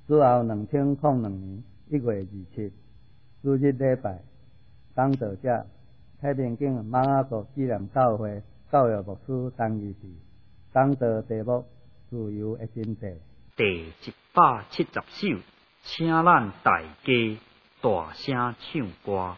之后2002年1月27日，主日礼拜，讲道者太平境马雅国纪念教会教育牧师陈义士，讲道题目自由的真谛。 第170首，请咱大家大声唱歌。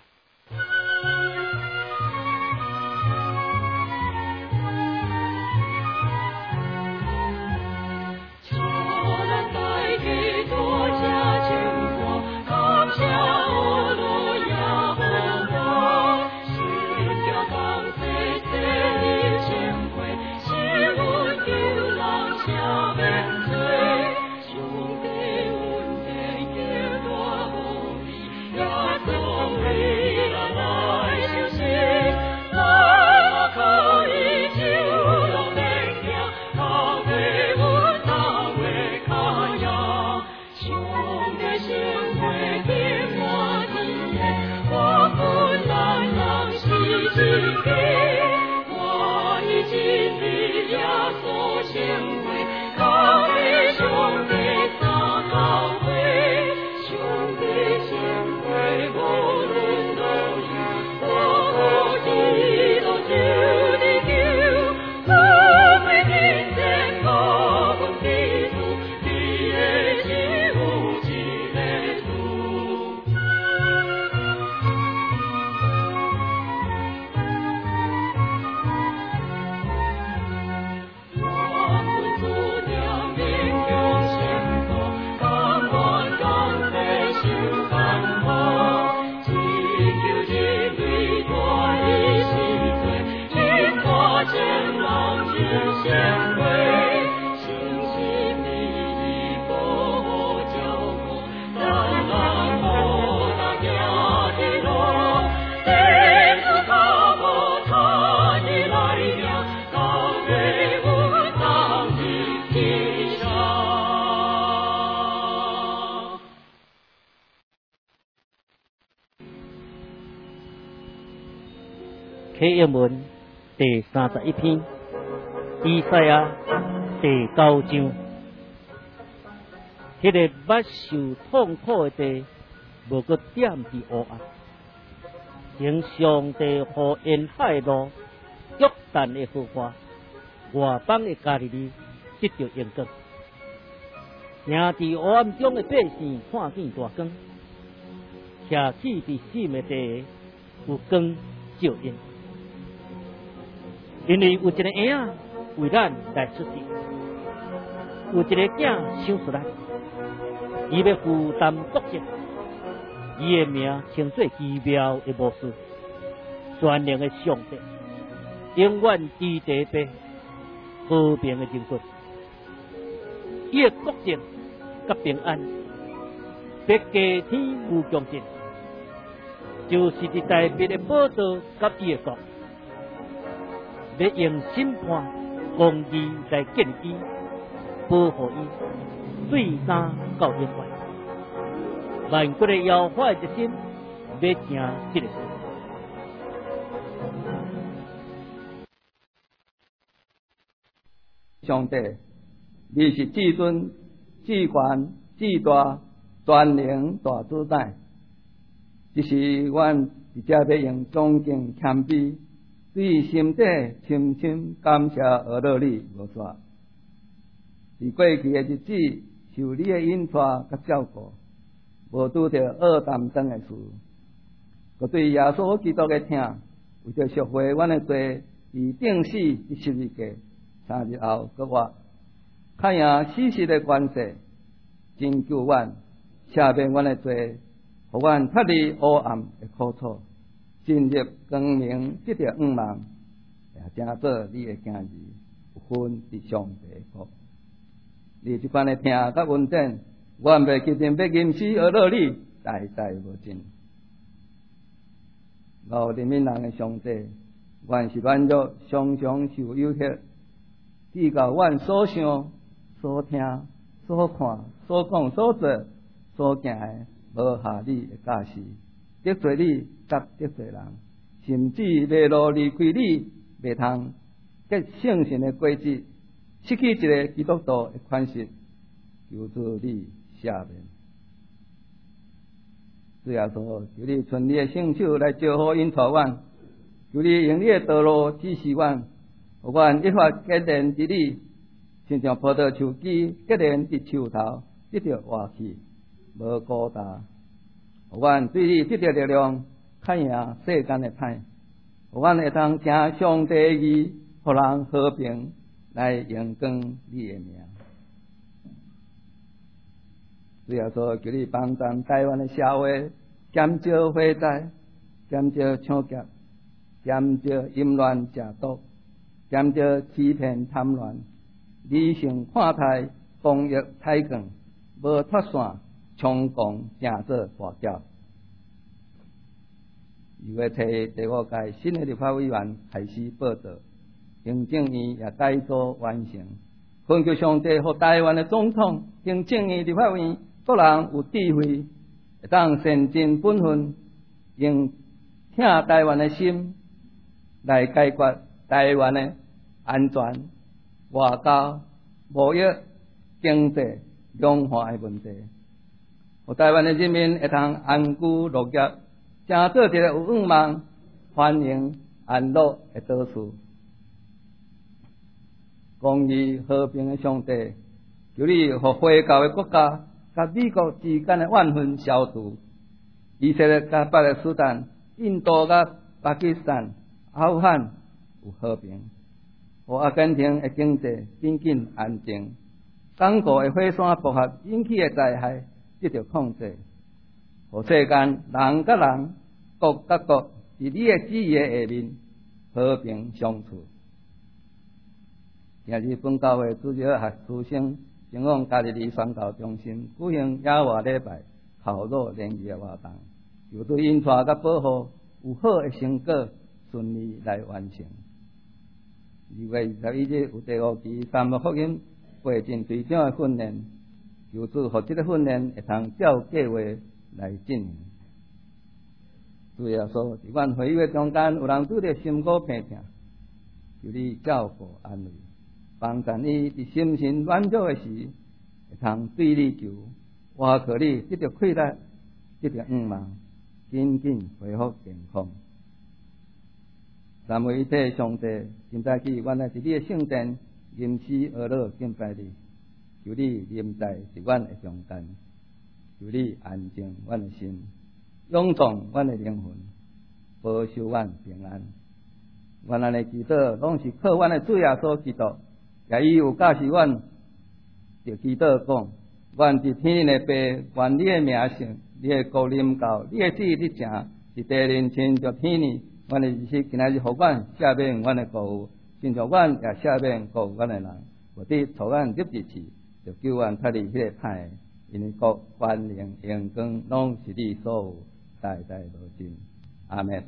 启应文第31篇，以赛亚第9章。迄个捌受痛苦的地，无搁点伫黑暗，请上帝互沿海路、约旦的河岸、外邦的加利利得到阳光，行伫黑暗中的百姓看见大光，徛起伫死的地有光照因。因为有一个婴仔为咱来出世，有一个囝生出来，伊要负担国家，伊的名称作奇妙的牧师，全能的上帝，永远治地平，和平的人君。伊的国政甲平安，别加天无强劲，就是伫大别的宝座甲伊的国。要用审判、公义来建基，保护伊，对三到永远。万国的摇摆一心，要行这个事。 上帝，你是至尊、至权、至大、全能大主宰，只是阮伫遮要用恭敬谦卑。对心底深深感谢俄罗你无煞，伫过去的日子受你的引带甲照顾，无拄着恶担当的事，佮对耶稣基督的疼，为着赎回阮的罪，以定死伫十字架3日后搁活，看赢死实的关系，拯救阮，赦免阮的罪，互阮脱离黑暗的苦楚。进入光明，得到光芒，也正做你的囝儿，有份伫上帝的国。你这款的听甲文展，阮袂决定要吟诗而乐你，代代无尽。老人民人的上帝，阮是软弱，常常受有限，记到阮所想、所听、所看、所讲、所做、所行的，无下你的教示。得罪你，甲得罪人，甚至袂路离开你，袂通结圣神的果子，失去一个基督徒的款式，求助你赦免。主耶稣，求你存你的圣手来招呼因带阮，求你用你的道路指示阮，互阮一发结连伫你，亲像葡萄树枝结连伫树头，得到活气，无孤单。互阮对你得到力量，较赢世间的歹。互阮会当听上帝的语，互人和平来荣光你的名。主耶稣，求你帮助台湾的社会，减少火灾，减少抢劫，减少淫乱邪毒，减少欺骗贪婪，理性看待，公益抬杠，无脱线，冲动正做大叫。2月初第5届新的立法委员开始报道，行政院也改组完成。恳求上帝，互台湾的总统、行政院、立法院各人有智慧，会当善尽本分，用听台湾的心来解决台湾的安全、外交、贸易、经济、两化的问题，互台湾的人民会当安居乐业。正做一个有愿望、欢迎、安乐的岛屿，公义和平的上帝，求你互回教的国家甲美国之间的怨恨消除，以色列甲巴勒斯坦、印度甲巴基斯坦、阿富汗有和平，互阿根廷的经济紧紧安定，港国的火山爆发引起的灾害得到控制。互世间人甲人、国甲国，伫你的旨意的下面和平相处。今日本教会主要学师生前往嘉义里宣教中心举行野外礼拜，烤肉联谊的活动，求对因带甲保护有好的成果，顺利来完成。2月21日有第5期三木福音培训队长的训练，求主互这个训练会通照计划来进行。主耶稣，伫阮会友的中间，有人拄着心苦病痛，求你照顾安慰，帮助伊伫心神软弱的时，会通对你求，活靠你得到快乐，得到愿望，紧紧恢复健康。三位一体上帝，今早起，阮来伫你的圣殿，吟诗而乐敬拜你，求你临在伫阮的中间，求你安静阮的心。涌动阮的灵魂，保守阮平安。阮安尼祈祷，拢是靠阮的主耶稣基督，也伊有教示阮，就祈祷讲：阮伫天的爸，愿你的名圣，你的国临到，你的旨意你成，是地人亲着天呢。阮的日时今仔日，互阮赦免阮的过误，亲像阮也赦免过阮的人，或者互阮入地去，就救阮脱离迄个歹。因为国、权、灵、荣光，拢是你所有。代代无尽，阿们。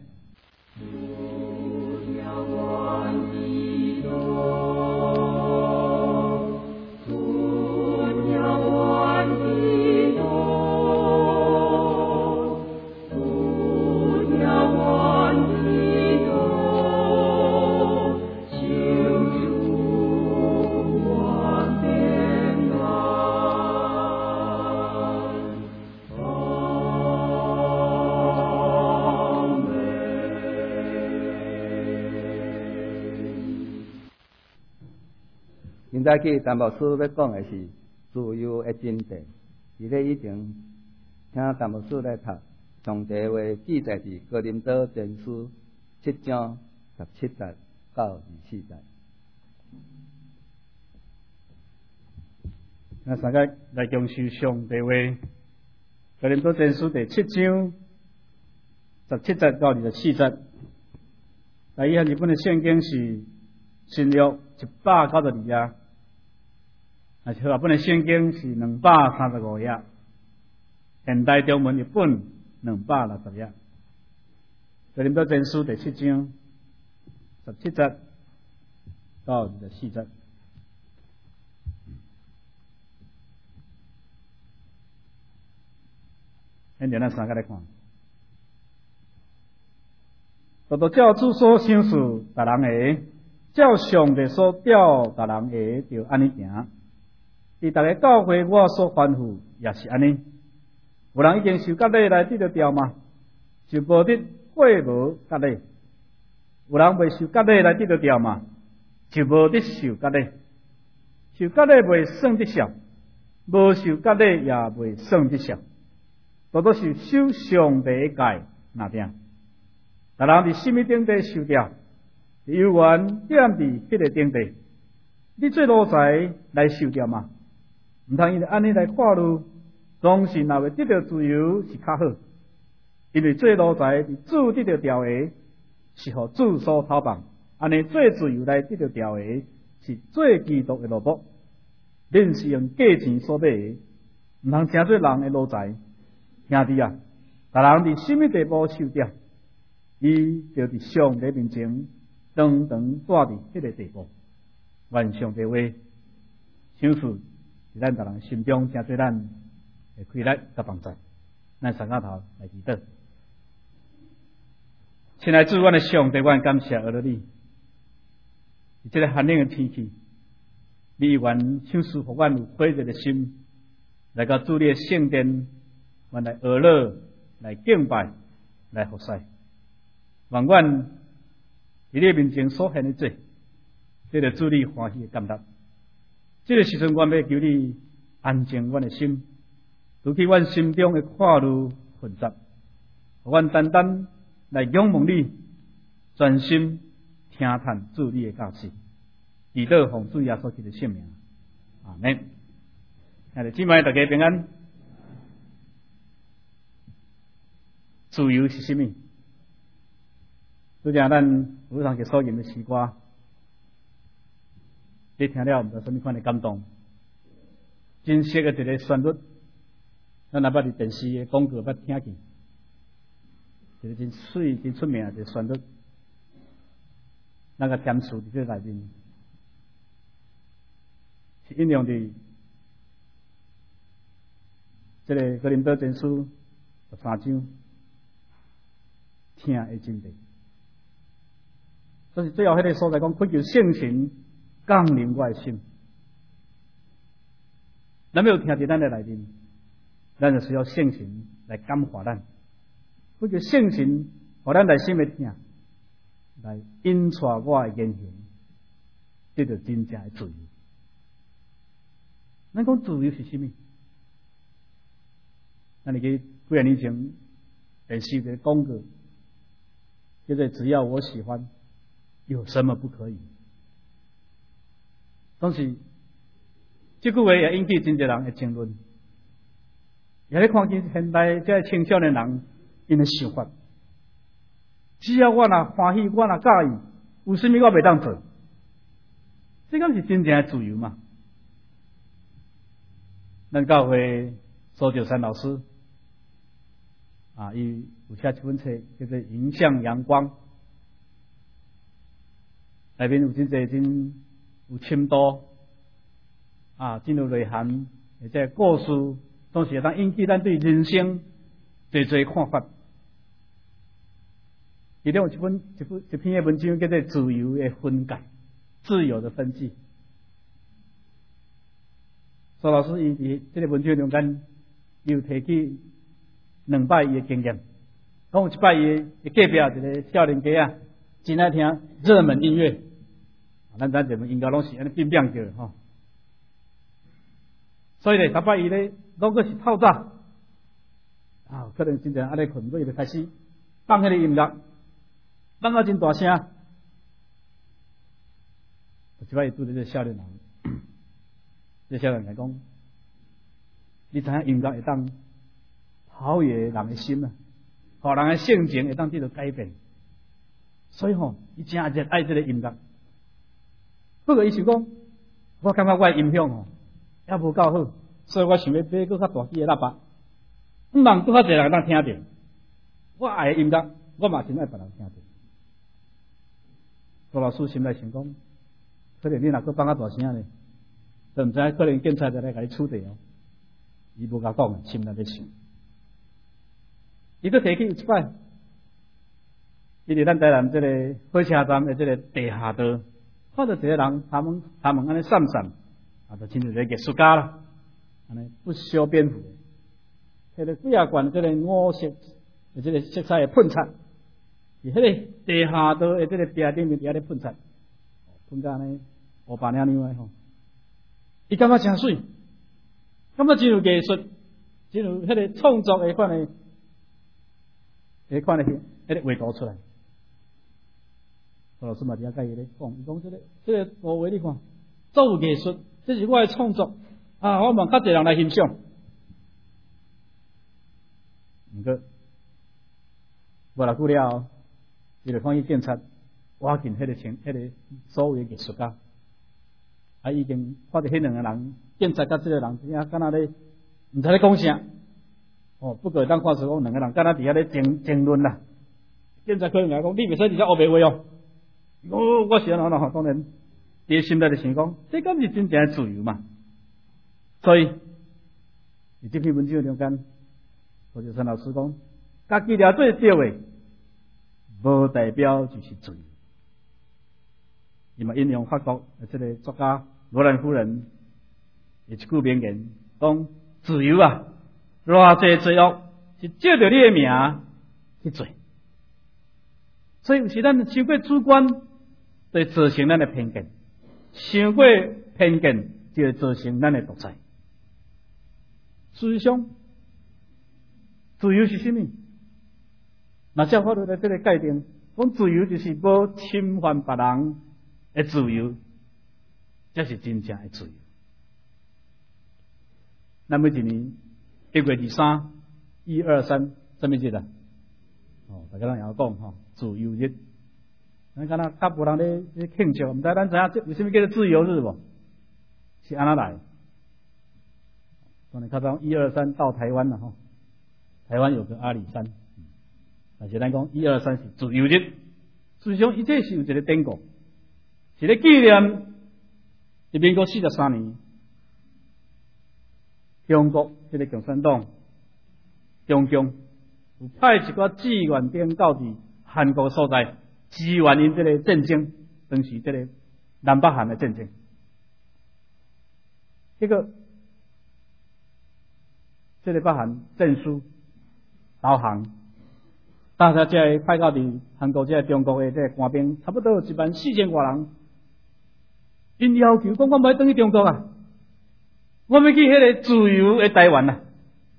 现在去陈牧师要讲的是自由的真谛。伫咧以前，请陈牧师来读上帝话记载伫哥林多前书7章17节到24节。 那大家来共受上帝话，哥林多前书第7章17节到24节。以下日本的圣经是新约192页。啊，日本的圣经是235页，现代中文译本260页。哥林多前书第7章17节到24节。现在咱三个来看，都照主所想事，逐人会；照上帝所调，逐人会，就安尼行。 伫逐个教会我所吩咐也是安尼。有人已经受割礼来得着调嘛，就无得过无割礼；有人未受割礼来得着调嘛，就无得受割礼。受割礼未算得少，无受割礼也未算得少，都是守上帝的戒那点。但人伫什么顶地受掉，有缘点伫迄个顶地，你做奴才来受掉嘛？毋通因为安尼来看路，总是若会得到自由是较好。因为做奴才伫主得到调的，是互主所偷放；安尼做自由来得到调的，是做基督的奴仆。恁是用价钱所买的，毋通成做人的奴才。兄弟啊，但人伫什么地步受掉，伊就伫上帝面前长长住伫迄个地步。愿上帝话想事伫咱逐人心中，成做咱的快乐甲帮助。咱三个头来祈祷。亲爱的主，阮的上帝，阮感谢阿罗你，伫这个寒冷的天气，你愿想事互阮有火热的心，来到主你的圣殿，阮来学乐，来敬拜，来服侍。愿阮伫你面前所献的罪，这个主你欢喜的感觉。这个时阵，阮要求你安静阮的心，除去阮心中的看路混杂，互阮单单来仰望你，专心听叹主你的教示，祈祷奉主耶稣基督的圣名，阿门。亲爱的姊妹，大家平安。自由是什么？就像咱有上节所吟的诗歌，你听了毋知什么款的感动，真实的一个旋律，咱若捌伫电视的广告捌听见，一个真水、真出名的一个旋律，那个填词伫这内面，是引用伫这个哥林多前书13章，听的真谛。所以最后迄个所在讲，恳求圣神降临我的心。咱要有听伫咱的内面，咱就需要圣神来感化咱。恳求圣神，互咱内心的听，来引带我的言行，这就真正的自由。咱讲自由是什么？咱你去几啊年前电视的广告，叫做只要我喜欢。有什么不可以？当时这句话也引起真侪人的争论。也咧看见现代这青少年人因的想法，只要我若欢喜，我若介意，有甚物我袂当做？这敢是真正的自由嘛？咱教会苏九山老师伊有写一本册叫做《迎向阳光》。内面有真侪真有深度真有内涵，而且故事总是会当引起咱对人生侪看法。其中有一篇的文章叫做《自由的分界》，自由的分际。苏老师伊伫这个文章中间又提起2摆伊的经验，讲有一摆伊的隔壁一个少年家真爱听热门音乐。咱热门音乐拢是安尼变变叫吼，所以咧，逐摆伊咧，如果是透早可能真正安尼困，伊就开始放迄个音乐，放到真大声。有一摆伊拄着这个少年人，这少年人讲，你知影音乐会当陶冶人的心啊，互人的性情会当得到改变，所以伊真热爱这个音乐。不过伊想讲，我感觉我的音响也无够好，所以我想要买更较大机的喇叭，毋通更较侪人当听到。我爱的音乐，我嘛想爱别人听到。苏老师心内想讲，可能你若搁放较大声咧，就毋知可能警察就来甲你处理哦。伊无甲讲，心内咧想。伊搁提起有一摆，伊伫咱台南这个火车站的这个地下道。看到一个人，他们安尼散散， 就亲像一个艺术家啦，安尼不修边幅，迄个几啊罐这个五色的这个色彩的喷漆，伫迄个地下道的这个壁顶面底下咧喷漆，喷到安尼乌白亮亮的吼，伊感觉真水，感觉真有艺术，真有迄个创作的款的，迄款的迄个画图出来。老师嘛，底下甲伊咧讲，伊讲这个图画你看，作有艺术，这是我的创作啊！我望较侪人来欣赏。毋过，无偌久了，伊就看伊警察挖进迄个所有的艺术家，啊，已经看到迄两个人，警察甲这个人，真正敢若咧，毋知咧讲啥。哦，不过当看出讲两个人敢若伫遐咧争论啦。警察可能来讲，你袂使伫遮黑白话哦。我是安怎吼，当然，伫心内就想讲，这敢是真正的自由嘛？所以，伫这篇文章中间，何秀山老师讲，家己了做对的，无代表就是自由。伊嘛引用法国的这个作家罗兰夫人的一句名言，讲自由啊，偌济罪恶是借着你的名去做。所以有时咱太过主观，就会造成咱的偏见；太过偏见，就会造成咱的独裁。事实上，自由是什么？那照法律的这个界定，讲自由就是无侵犯别人的自由，这是真正的自由。那么一年1月23、123，什么日啊？哦，大家人也有讲吼，自由日。咱敢若较无人咧庆祝，毋知咱知影这为什么叫做自由日无？是安怎来？当然，较早123到台湾了吼，台湾有个阿里山，但是咱讲123是自由日，实际上伊这是有一个典故，是咧纪念伫民国43年，中国这个共产党中共有派一个志愿兵到伫韩国所在，支援因这个战争，当时这个南北韩的战争。这个北韩战输投降，大家才派到伫韩国这中国的这官兵，差不多有14000多人。因要求讲，我唔要回去中国啊，我要去迄个自由的台湾啊。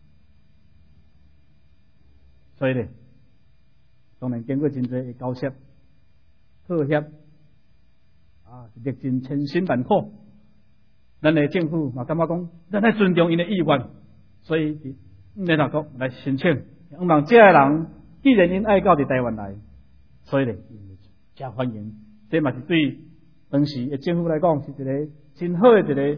所以呢，当然经过真侪交涉、妥协，啊，历尽千辛万苦，咱的政府嘛感觉讲，咱来尊重因的意愿，所以联合国来申请，希望这个人既然因爱到伫台湾来，所以呢，真欢迎。这嘛是对当时的政府来讲，是一个真好的一个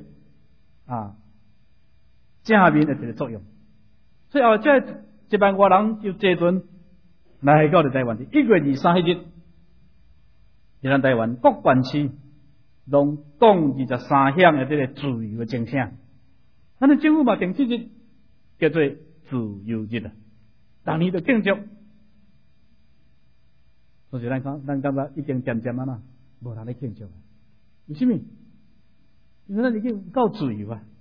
正面的一个作用。所以后这1万多人就坐船来到台湾。1月23日，咱台湾各县市拢讲23响的这个自由的钟声。咱的政府嘛定这日叫做自由日啊，逐年就庆祝。所以咱感觉已经渐渐啦，无人咧庆祝。为什么？因为咱已经够自由啊。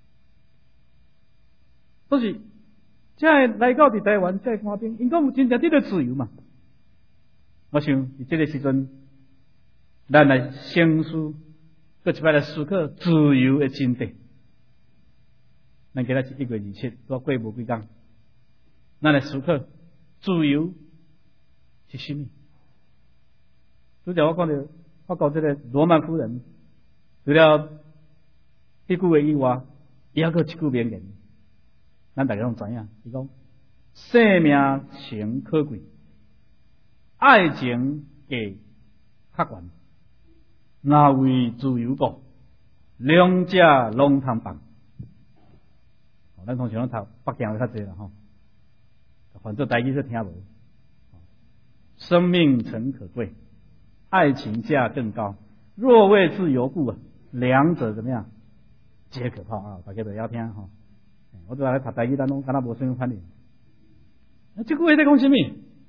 都是这来到伫台湾，这官兵，因讲有真正得到自由嘛。我想伫这个时阵，咱来省思，搁一摆来思考自由的真谛。咱今仔是1月27，都过无几天，咱来思考自由是什么？拄则我讲到，我讲这个罗曼夫人，除了这句话以外，伊还有一句名言。咱大家拢知影，伊讲生命诚可贵，爱情价较悬，若为自由故，两者拢通放。咱通常拢读北京话较济啦吼，反正台语都听无。生命诚可贵，爱情价更高。若为自由故，两者怎么样？皆可抛啊！大家都要听吼。我都来读台语，咱拢敢若无什么反应。这句话在讲什么？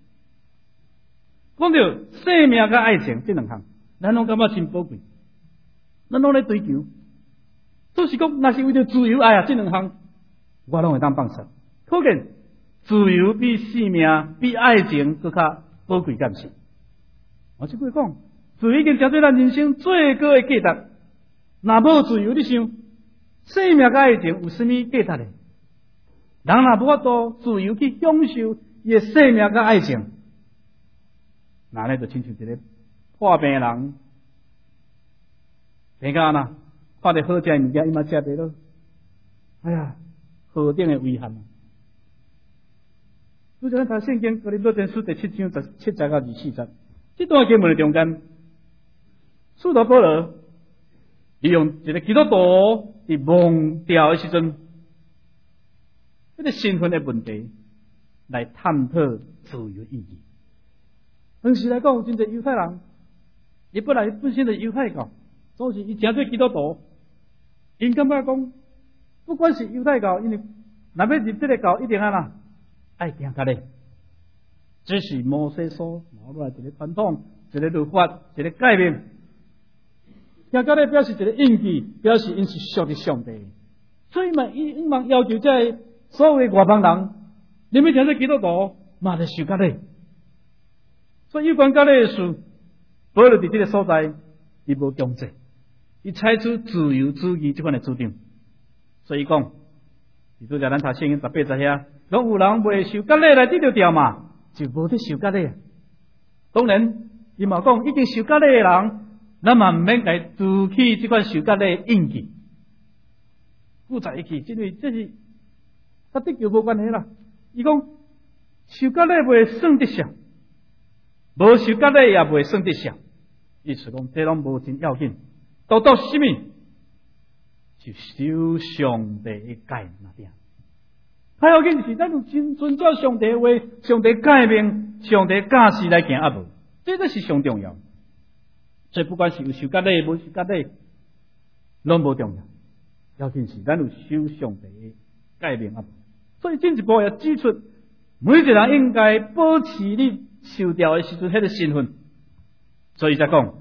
讲到生命甲爱情这两项，咱拢感觉真宝贵，咱拢咧追求。 就是讲，若是为着自由，哎呀，这两项我拢会当放弃。可见自由比性命、比爱情更较宝贵，敢是？我即句讲，自由已经成做咱人生最高的价值。若无自由，你想，性命甲爱情有啥物价值呢？人若无法度自由去享受伊的性命甲爱情，那呢就亲像一个破病人，病到哪看到好食的物件，伊嘛食袂落。哎呀，何等的遗憾啊！拄则咱读圣经《哥林多前书》第7章17节到24节，这段经文的中间，使徒保罗利用一个基督徒伫忘掉的时阵，这个身份的问题来探讨自由意义。当时来讲，有真侪犹太人，伊本来本身的犹太教，总是伊诚做基督徒，因感觉讲，不管是犹太教，因为若要入这个教，一定爱行教咧。这是摩西所留落来一个传统、一个律法、一个概念。行教咧表示一个印记，表示因是属于上帝，所以因嘛要求这所有的外邦人，你们诚做基督徒，嘛得受教咧。所以有关教咧的事，保罗伫这个所在，伊无强制，伊采取自由主义这款的主张。所以讲，伫拄则咱读圣经18节遐，讲有人未受割礼来得着掉嘛，就无得受割礼啊。当然，伊嘛讲已经受割礼的人，咱嘛毋免来自起这款受割礼的印记，附在一起，因为这是甲得救无关系啦。伊讲受割礼袂算得上，无受割礼也袂算得上，意思讲这拢无真要紧，到什么？就守上帝的诫命那点，较要紧是咱有真遵照上帝的话、上帝诫命、上帝教示来行啊无，这才是上重要。所以不管是有受割礼无受割礼，拢无重要，要紧是咱有守上帝的诫命啊无。所以进一步也指出，每一个人应该保持你受调的时阵迄个身份。所以才讲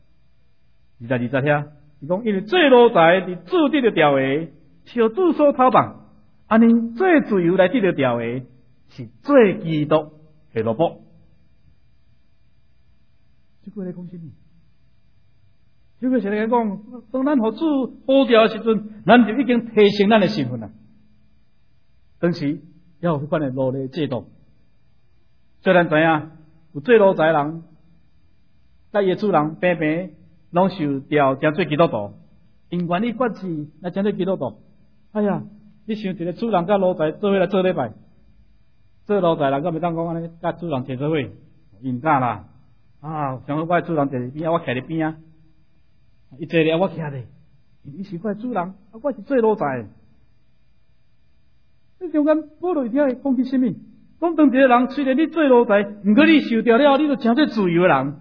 22节遐。是讲，因为最老在伫主得着调的，是主所讨办；安尼最自由来得着调的，是最基督的罗卜。这句来讲什么？这句是来讲，当咱互主呼调的时阵，咱就已经提升咱的身份啦。当时要有迄款的奴隶制度，虽然知影有最老在人，甲伊的主人平平。拢受调诚做基督徒，因愿意决志来诚做基督徒。哎呀，你想一个主人甲奴才做伙来做礼拜，做奴才人敢袂当讲安尼，甲主人坐做伙，应该啦。啊，上好我主人坐伫边啊，我徛伫边啊，伊坐咧我徛咧，伊是我主人，我是做奴才。你中间保罗伫遐讲起什么？讲当一个人虽然你做奴才，毋过你受调了，你就诚做自由的人。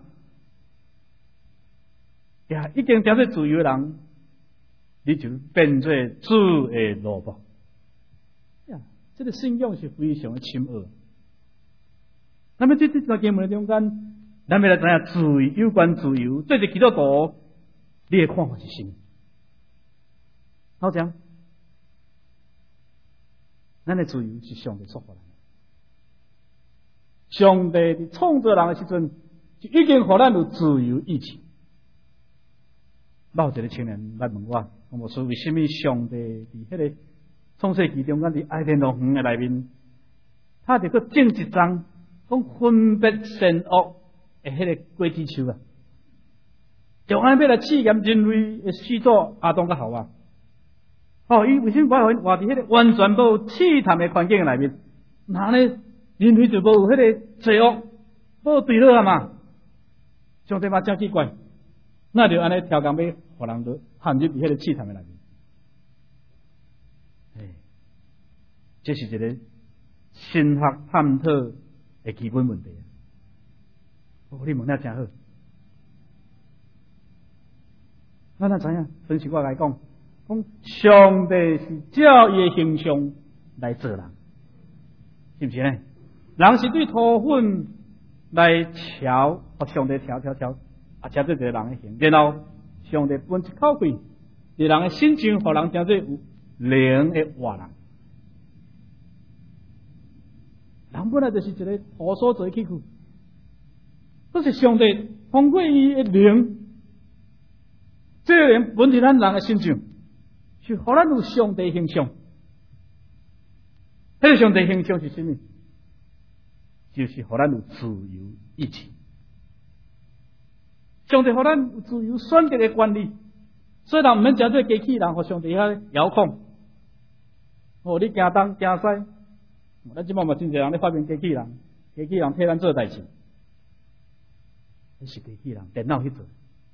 呀，已经成做自由的人，你就变做主的奴仆。呀，这个信仰是非常的深奥。那么这段经文中间，咱要来知影自由有关自由，做一个基督徒，你的看法是什么？好讲，咱的自由是上帝所给咱的。上帝伫创造人的时阵，就已经互咱有自由意志。老一个青年来问我，我说为什么上帝伫迄个创世纪中间伫爱甸农园的内面，他就个种一桩讲分别善恶的迄个果子树啊，就安要来试验人类的始祖亚当甲夏娃。伊为什么活伫迄个完全无试探的环境内面？那呢，人类就无有迄个罪恶，无对落啊嘛？上帝嘛真奇怪。那就安尼挑工要互人都陷入伫迄个试探的内面。这是一个神学探讨的基本问题啊！你问得真好。咱知影，真是我来讲，上帝是照伊的形象来做人，是不是呢？人是对土粉来调，互上帝调。啊，加做一个人的形，然后上帝分一口气， 一个人的心情，互人诚做有灵的活人。人本来就是一个土所做器具，这是上帝通过伊的灵，这个灵本伫咱人的心情，是互咱有上帝形象。迄个上帝形象是什么？就是互咱有自由意志。上帝互咱有自由选择的权利，所以人毋免诚做机器人，互上帝遐遥控。哦，你行东行西。咱即摆嘛真侪人咧发明机器人，机器人替咱做代志，迄是机器人，电脑去做。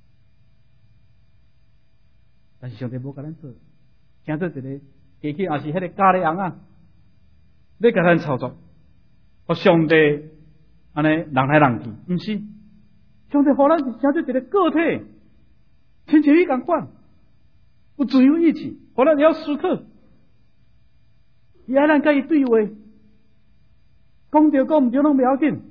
但是上帝无甲咱做，请做一个机器，也是迄个假的人啊，咧甲咱操作，互上帝安尼人来人去，毋是上帝互咱是请做一个个体，亲像伊共款，有自由意志，互咱会晓思考，伊爱咱甲伊对话。讲着讲毋着拢袂要紧，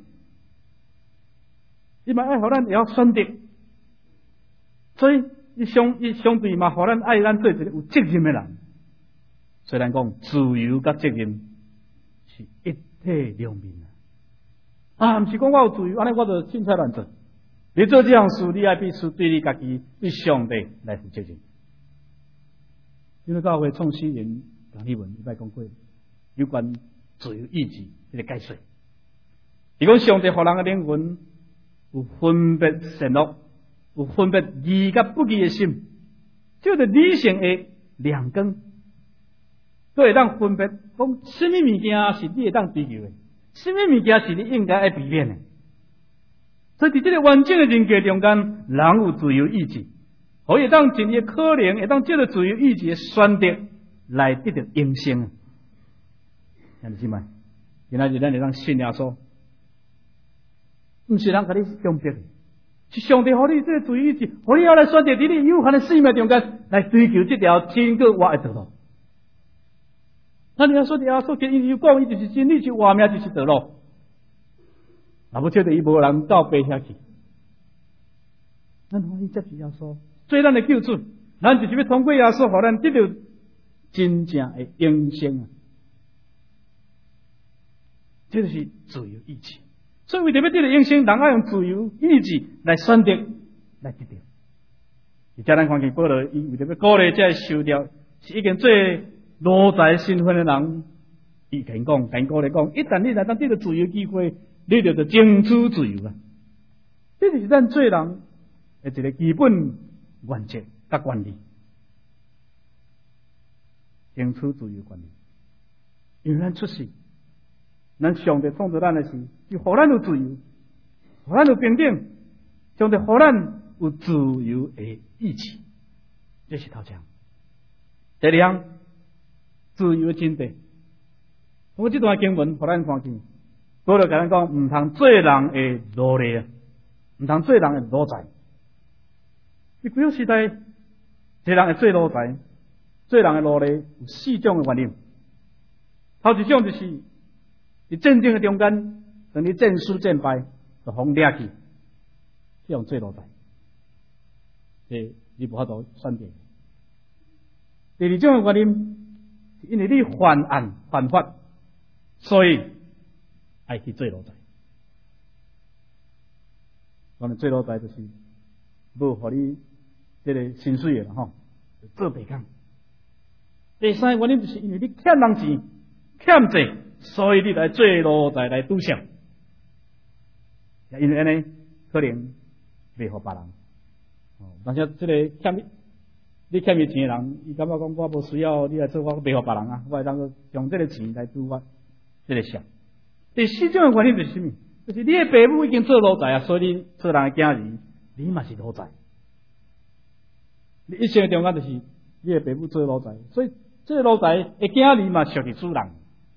伊嘛爱互咱会晓选择，所以伊相对嘛，互咱爱咱做一个有责任的人。虽然讲自由甲责任是一体两面啊，毋是讲我有自由，安尼我就凊彩乱做。你做这样事，你爱必须对你家己、对上帝来负责任。因为教会创始人讲迄文，伊捌讲过有关自由意志。这个解说，伊讲上帝互人的灵魂有分别善恶，有分别义甲不义的心，这个理性的亮光，都会当分别讲什么物件是你会当追求的，什么物件是你应该爱避免的。所以在这个完整的人格中间，人有自由意志，可以当尽伊可能，会当借着自由意志的选择来得到永生。听得见吗？今仔日咱会当信耶稣，毋是人甲你强迫的，是上帝互你这个自由意志，互你要来选择伫你有限的生命中间来追求这条天国活的道路。那你要说耶稣基督伊讲，伊就是真理，是活命，就是道路。若要晓得伊无人到白遐去，咱欢喜接受耶稣，做咱的救主，咱就是要通过耶稣，互咱得到真正的永生啊！这就是自由意志。所以为着要得到永生，人要用自由意志来选择，来得到。而且咱看见保罗，伊为着要鼓励这受掉是已经做奴才身份的人，伊跟鼓励讲，一旦你来当得到自由机会，你就争取自由啊！这就是咱做人的一个基本原则甲原理，争取自由权利。因为咱出世。咱上帝创造咱的是，就互咱有自由，互咱有平等，上帝互咱有自由的意志，这是头项。第二项，自由的真谛。通过这段经文，互咱看见，保罗甲咱讲，毋通做人的奴隶啊，毋通做人的奴才。伫几个时代，一个人会做奴才，做人的奴隶有四种的原因。头一种就是。伫战争的中间，等你战输战败，就互掠去，这样做奴才，你无法度选择。第二种的原因，是因为你犯案犯法，所以爱去做奴才。我们做奴才就是无互你这个薪水的吼，做白工。第三个原因就是因为你欠人钱，欠债。所以你来做奴才来赌上，因为安尼可能袂互别人。但是这个你欠伊钱的人，伊感觉讲我无需要你来做，我袂互别人啊，我会当用这个钱来赌我这个项。第四种的原因就是什么？就是你的父母已经做奴才啊，所以你做人的囝儿，你嘛是奴才。你一生中间就是你的父母做奴才，所以这个奴才的囝儿嘛属于主人。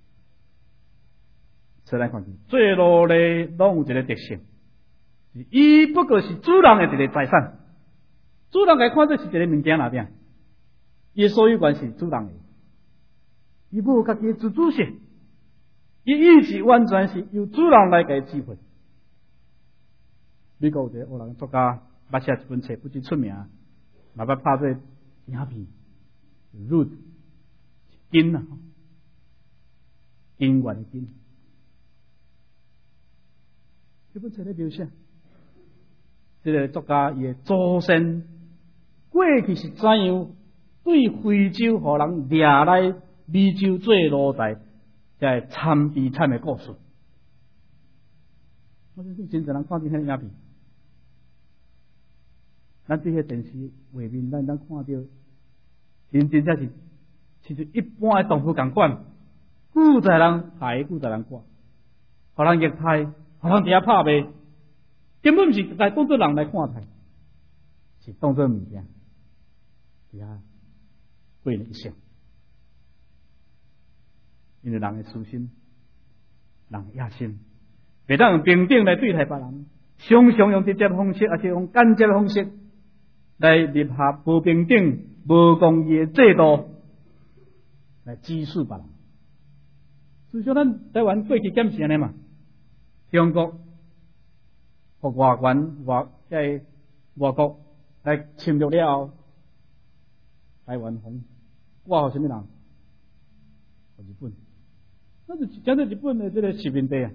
所以咱看见，做奴隶拢有一个特性，伊不过是主人的一个财产，主人来看做是一个物件那边，伊的所有权是主人的，伊无家己的自主性，伊意志完全是由主人来给支配。美国有一个黑人作家，捌写一本册，不止出名，嘛捌拍做影片 root 根啊，根源的根。这本册咧描写，这个作家伊的祖先过去是怎样对非洲互人掠来美洲做奴才，才惨悲惨的故事。我相信真侪人看见迄个影片，咱对迄电视画面，咱看到，真正是亲像一般的动物共款，古在人害，古在人挂，互人虐待，互人伫遐拍卖，根本毋是来当作人来看待，是当作物件，伫遐过了一生。因为人的私心，人的野心，袂当用平等来对待别人，常常用直接方式，而且用间接方式来立下无平等、无公义的制度，来指示别人。事实上，咱台湾过去检是安尼嘛？中国和外国来侵略了后，台湾红挂互什么人？互日本。那就讲到日本的这个殖民地啊，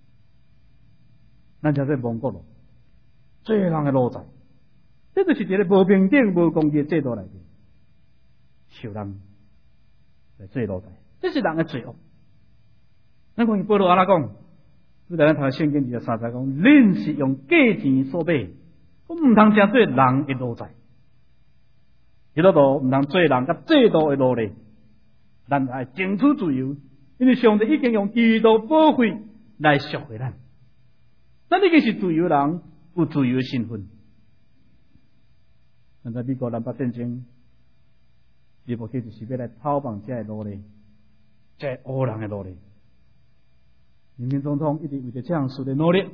咱叫做蒙古佬，做人的奴才，这就是一个无平等、无公义的制度内底，受人来做奴才，这是人的罪恶。咱看保罗安怎讲？咱在咱读圣经2:30讲，恁是用价钱所买，我唔通成做人的奴才，基督徒唔通做人甲制度的奴隶，咱爱争取自由。因为上帝已经用基督宝血来赎回咱，咱已经是自由人，有自由的身份。咱在美国南北战争，日本去就是要来讨棒这奴隶，这黑人的奴隶。人民总统一直为着这样事的努力，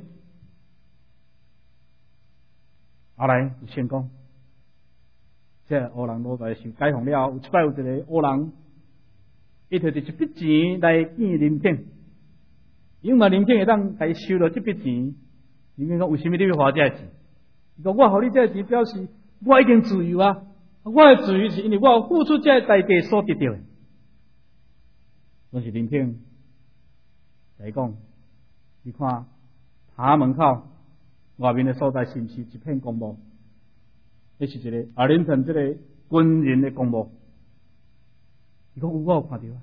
后来就成功。这黑人奴才受解放了，有一摆有一个黑人。伊摕着一笔钱来见林肯，因为林肯会当甲伊收了这笔钱，林肯讲为什么你要花这钱？伊讲我互你这钱，表示我已经自由啊！我的自由是因为我有付出这代价所得到的。但是林肯来讲，你看塔门口外面的所在是毋是一片公墓？这是一个阿灵顿这个军人的公墓。伊讲我有看到啊！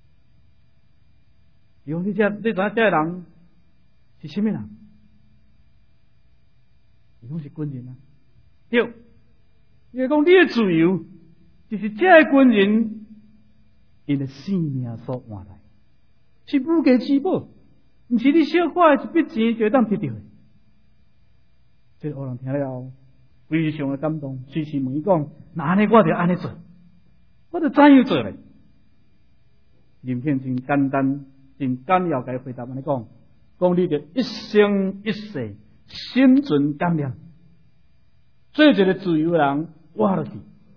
伊讲你知影这个人是什么人？伊讲是军人啊！对，伊讲你的自由就是这个军人因的性命所换来，是无价之宝，毋是你小花的一笔钱就当得到的。这个黑人听了后，非常的感动，随时问伊讲：那安尼我就安尼做，我就怎样做嘞？林肯真简单、真简要甲伊回答安尼讲：你着一生一世心存感念，做一个自由人活落去。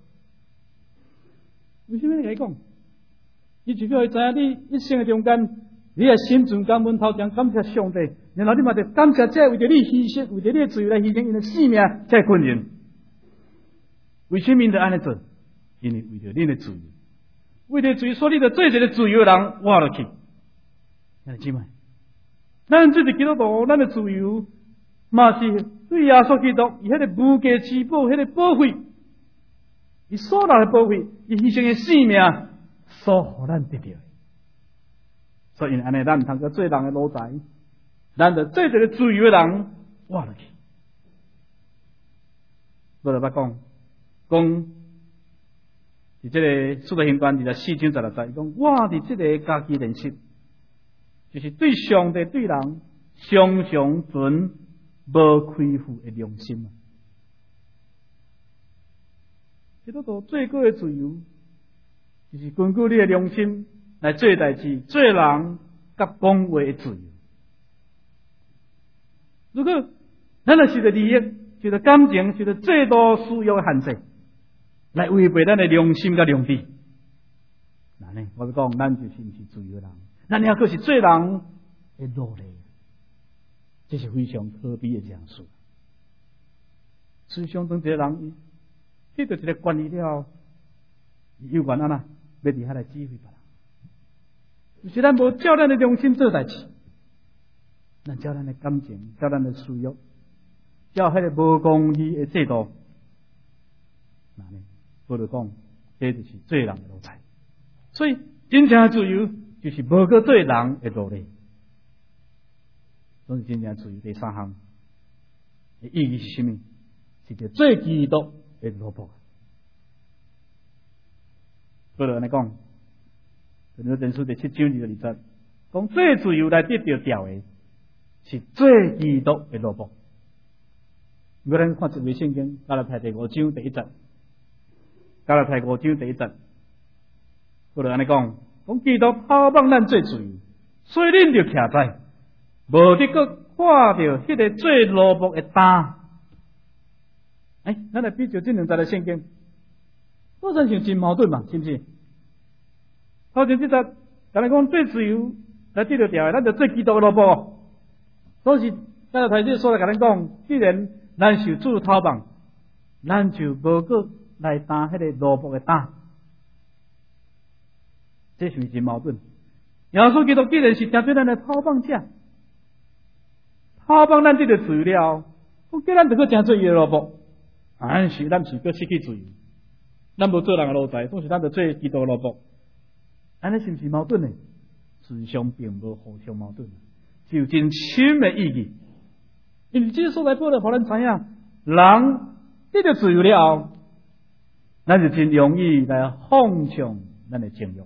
为什么甲伊讲？伊就叫伊知影，你一生的中间，你也心存感恩，头前感谢上帝，然后你嘛着感谢这为着你牺牲、为着你的自由来牺牲因的性命，这军人。为什么着安尼做？因为为着你的自由。为着自由，所以你就做一个自由的人活落去。兄弟姊妹，咱这是基督徒，咱的自由嘛是对耶稣基督以迄个无价之宝，迄个宝血，伊所拿的宝血，伊牺牲的性命，所互咱得到的。所以安尼，咱唔通个做人的奴才，咱就做一个自由的人活落去。我就捌讲。伫这个《使徒行传》24章16节，伊讲：我伫这个家己认识，就是对上帝对人常常存无亏负的良心。基督徒最高的自由，就是根据你的良心来做代志、做人甲讲话的自由。如果咱若受到利益、受到感情、受到制度需要的限制，来违背咱的良心甲良知，那呢？我讲，咱就是毋是自由人，咱还可是做人的奴隶，这是非常可悲的一件事。实际上，当一个人，迄着一个权利了， 是有关要伫遐来指挥别人，就是咱无照咱的良心做代志，咱照咱的感情，照咱的私欲，照迄个无公义的制度，那呢，保罗讲，这就是罪人的路财。所以真正的自由就是无个罪人的路例。所以真正的自由第三项的意义是什么？是叫做基督的路谱。保罗安尼讲，《哥林多前书》第7章20节，讲最自由来得到调的，是最基督的路谱。如果咱看一位圣经，加拉太第5章第1节，加拉太5章第1节，保罗安尼讲，讲基督抛放咱最自由，所以恁就徛在，无得个看到迄个最路谱的担。咱来比较这两节的圣经。好像是真矛盾嘛，是不是？头前这节，刚才讲最自由来得到调的，咱就最基督的路谱。所以，刚才台这说来，跟咱讲，既然咱受主讨棒，咱就无个来担迄个路谱的担，这是不是真矛盾？耶稣基督既然是针对咱的讨棒者，讨棒咱得到自由了，我叫咱就去真做伊的路谱，咱是个失去自由。咱无做人的路财，总是咱着做基督的路谱，安尼是毋是矛盾呢？事实上并无互相矛盾，是有真深的意义。因为这所来保罗互咱知影，人得到自由了后，咱就真容易来放纵咱的情欲。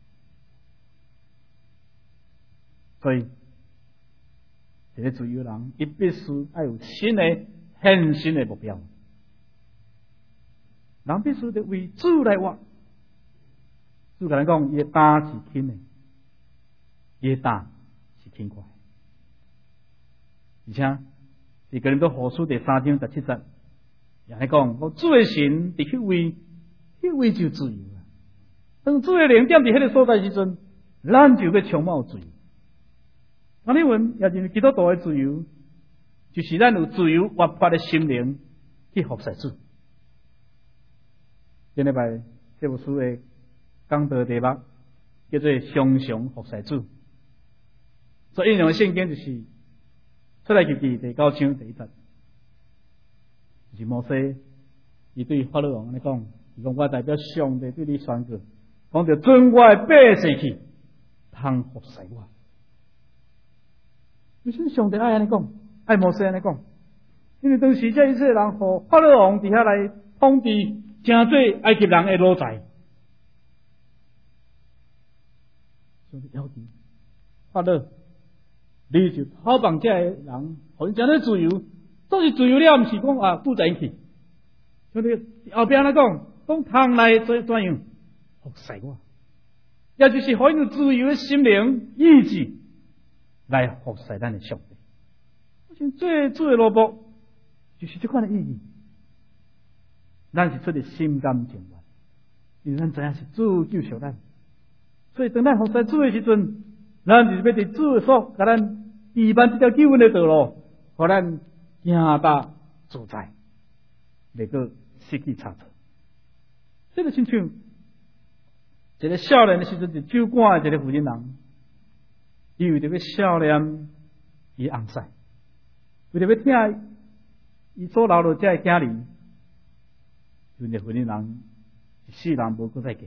所以，一个自由人，伊必须要有新的献身的目标。人必须得为主来活。主甲咱讲，伊的担是轻的，伊的担是轻快。而且，伫哥林多后书第3章17节，也係講，我主的神伫迄位就自由啊。當主的靈點伫迄個所在時陣，咱就要充滿自由。我哋問，也就是基督徒的自由，就是咱有自由活潑的心靈去服侍主。今禮拜這部書的講道題目叫做常常服侍主，所以引用的聖經就是出來記第9章第1節，就是摩西伊對法老王安尼講，伊講我代表上帝對你宣告，講着准我的百姓去，通服侍我。為什麼上帝愛安尼講，愛摩西安尼講？因為當時這一切人和法老王底下來統治。正做埃及人的奴才，上帝要求法老，你就讨棒这的人，互因真正自由，总是自由了，毋是讲负责去。所以后边来讲通来怎样服侍我，也就是互因有自由的心灵意志来服侍咱的上帝。我想最主的路谱就是这款的意义。咱是出于心甘情愿，因为咱知影是主救赎咱，所以当咱服侍主的时阵，咱就是要伫主的所，甲咱提办这条救恩的道路，互咱行达自在，袂个失去差错。这个亲像一个少年的时阵，就酒馆的一个负责人，伊为着要少年伊红婿，为着要听伊所留落这的囝儿。因为婚姻人一世人无搁再嫁，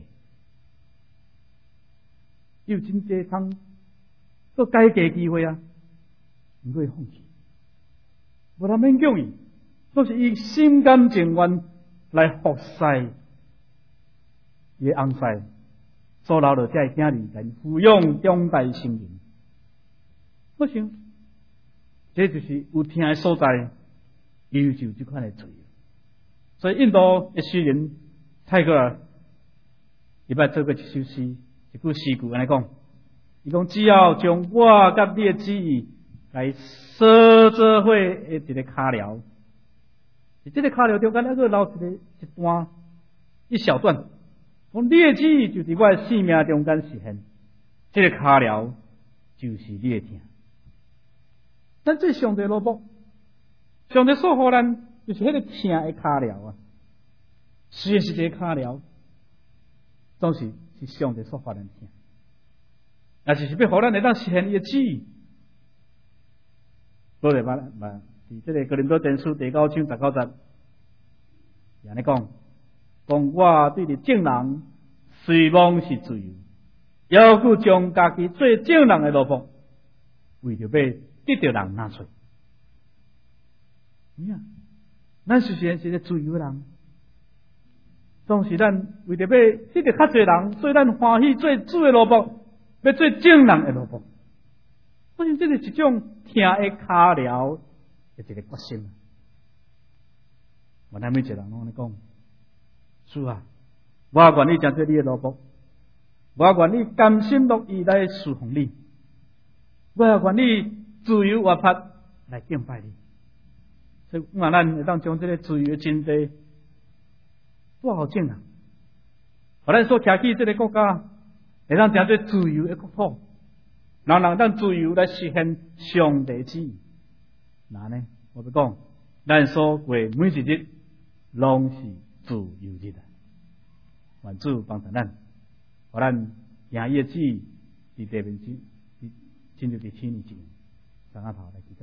有真济通搁改嫁机会啊，毋过伊放弃，无人勉强伊，都是伊心甘情愿来服侍伊的红婿，所留落这囝儿来抚养长大成人。我想，这就是有听的所在，有就这款的自由。所以印度的诗人泰戈尔，伊捌做过一首诗，一句诗句安尼讲，伊讲只要将我甲你的旨意来说做伙的一个卡条，在这个卡条中间，还佫留一段一小段，讲你的旨意就是我的生命中间实现，这个卡条就是你的听。咱这上帝路谱，上帝所予咱。就是迄个听的卡条啊，虽然是一个卡条， 总是上帝所发的听，也是要互咱会当实现伊的旨意。所以伫这个哥林多前书第9章19节，也安尼讲，我对着正人虽望是自由，要求将家己做正人的奴仆，为着要得到人纳税。咱是一个自由的人，总是咱为着要得到较侪人，所以咱欢喜做主的奴仆，要做正人的奴仆。所以这是一种听的卡了的一个决心。我咱每一个人拢安尼讲，主啊，我愿意成做你的奴仆，我愿意甘心乐意来侍奉你，我也愿意自由活泼来敬拜你。所以，咱会当将这个自由的真谛带互正人，互咱所徛起这个国家，会当成做自由的国土，人人当自由来实现上帝旨意。那呢，我要讲，咱所过每一日，拢是自由日啊！愿主帮助咱，互咱行伊的旨意，伫地面进入第7年之内，上下头来祈祷。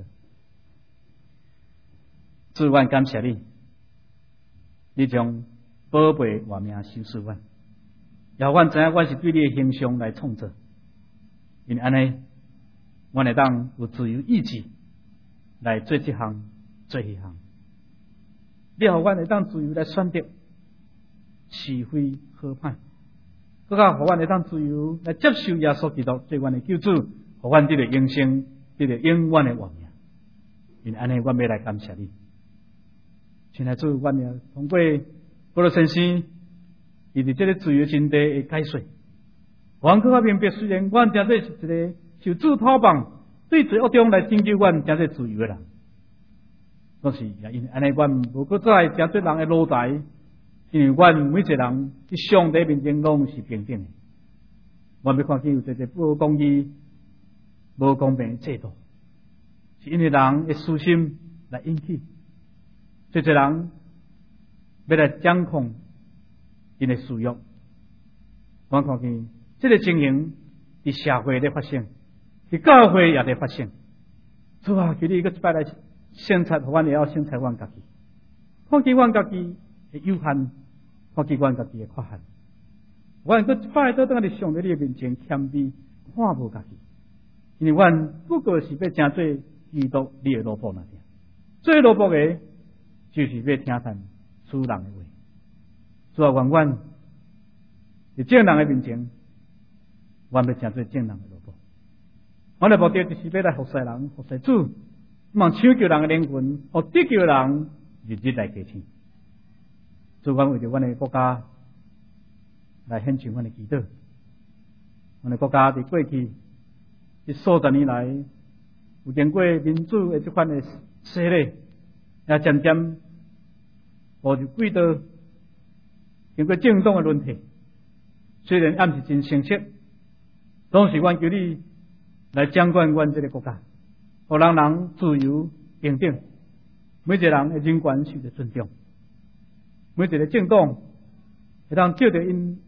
主，愿感谢你，你将宝贝活命收赐阮，也阮知影阮是对你的形象来创造，因为安尼，阮会当有自由意志来做这项做迄项。你互阮会当自由来选择是非好歹，更加互阮会当自由来接受耶稣基督做阮的救主，互阮得到永生，得到永远的活命。因为安尼，阮要来感谢你。亲爱的主，阮也通过保罗先生，伊伫这个自由真谛的解说，阮更加明白，虽然阮真做是一个受主托棒，对罪恶中来拯救阮真做自由的人，但是也因为安尼，阮无搁再真做人的奴才，因为阮每一个人伫上帝面前拢是平等的。阮要看见有一个不公义、无公平的制度，是因为人的私心来引起。这些人要来掌控因的私欲，我看见这个情形伫社会在发生，伫教会也在发生。主啊，求你一摆来审察，阮也要审察阮家己，看见阮家己的有限，看见阮家己的缺陷。阮搁一摆倒转伫上帝你的面前谦卑，看无家己，因为阮不过是要成做基督你的奴仆那点，做奴仆的。就是要听谈主人的话，主啊，愿阮伫正人的面前，阮要成做正人的奴仆。阮的目的就是要来服侍人、服侍主，毋通抢救人的灵魂，互得救人日日来加添。主，阮为着阮的国家来献上阮的祈祷。阮的国家伫过去这数十年来，有经过民主的这款的洗礼，也渐渐步入轨道，经过政党的轮替，虽然也毋是真成熟，总是阮求你来掌管阮这个国家，互人人自由平等，每一个人的人权受到尊重，每一个政党会当照着因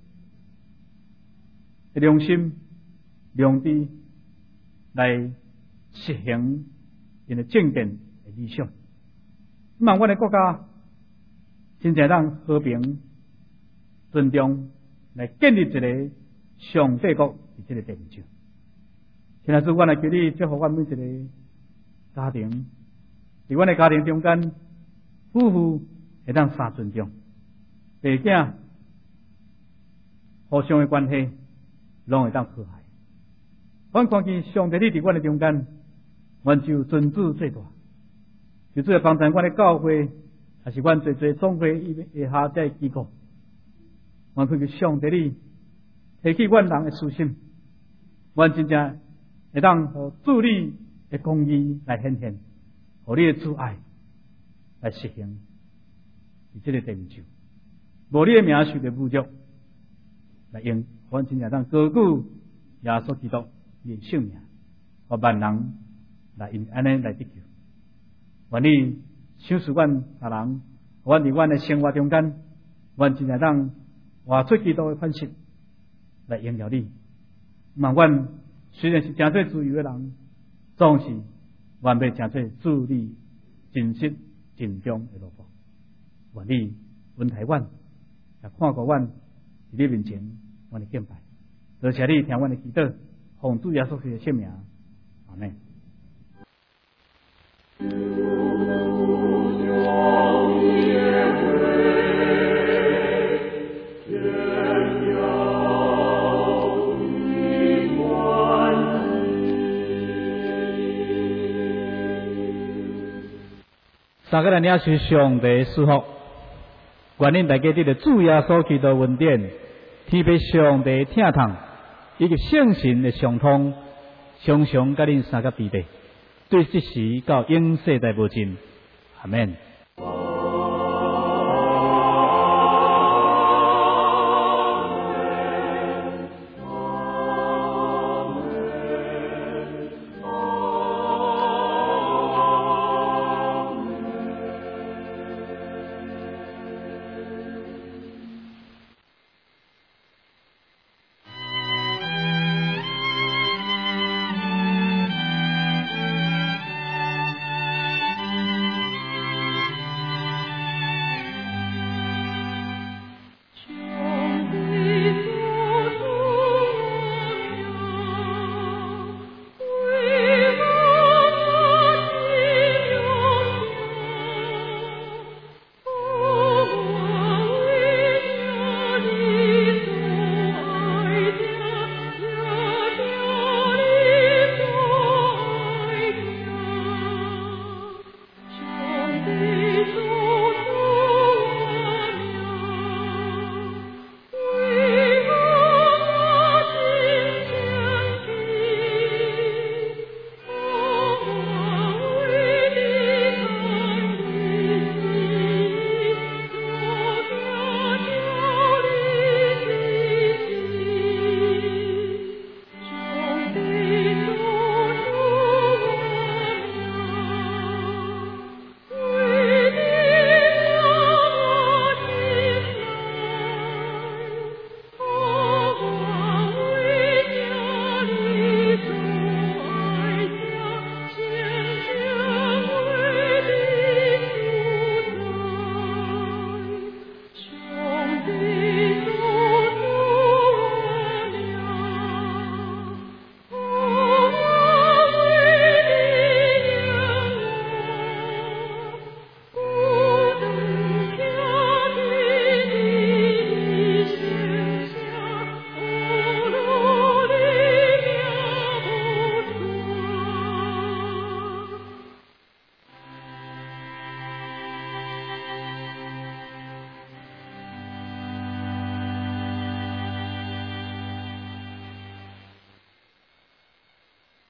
的良心、良知来实行因的政见的理想。希望阮的国家真正让和平、尊重来建立一个上帝国伫这个地面上。现在主，阮来求你祝福阮每一个家庭，伫阮的家庭中间，夫妇会当相尊重，爸囝互相的关系拢会当和谐。阮看见上帝你伫阮的中间，阮就尊主最大。就主要帮助阮的教会，还是阮最总会以下这机构，阮看见上帝你提起阮人的私心，阮真正会当互主你的公义来显现，互你的主爱来实行伫这个地面上，无你的名受的侮辱，来用阮真正当高举耶稣基督你的性命，互万人来因安尼来得救。愿你赏赐阮大人，阮伫阮的生活中间，阮真正当活出基督的款式， 来应了你。嘛，阮虽然是诚做自由的人，总是愿要诚做助你真实尽忠的路步。愿你恩待阮，也看顾阮，伫你面前，阮的敬拜。多谢你听阮的祈祷，奉主耶稣基督的圣名，阿门。 三个人领受上帝祝福，愿恁大家得到主耶稣基督恩典，天父上帝疼痛，以及圣神的相通，常常甲恁三个伫地，对即时到永世代无尽，阿门。